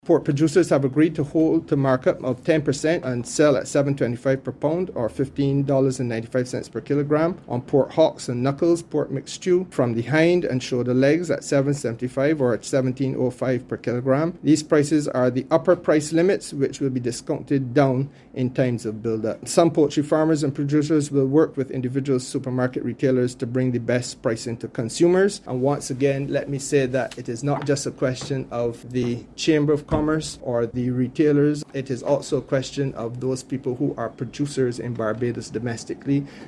Pork producers have agreed to hold to markup of 10% and sell at $7.25 per pound or $15.95 per kilogram on pork hocks and knuckles, pork mixed stew from the hind and shoulder legs at $7.75 or at $17.05 per kilogram. These prices are the upper price limits, which will be discounted down in times of build-up. Some poultry farmers and producers will work with individual supermarket retailers to bring the best pricing to consumers. And once again, let me say that it is not just a question of the Chamber of Commerce or the retailers. It is also a question of those people who are producers in Barbados domestically.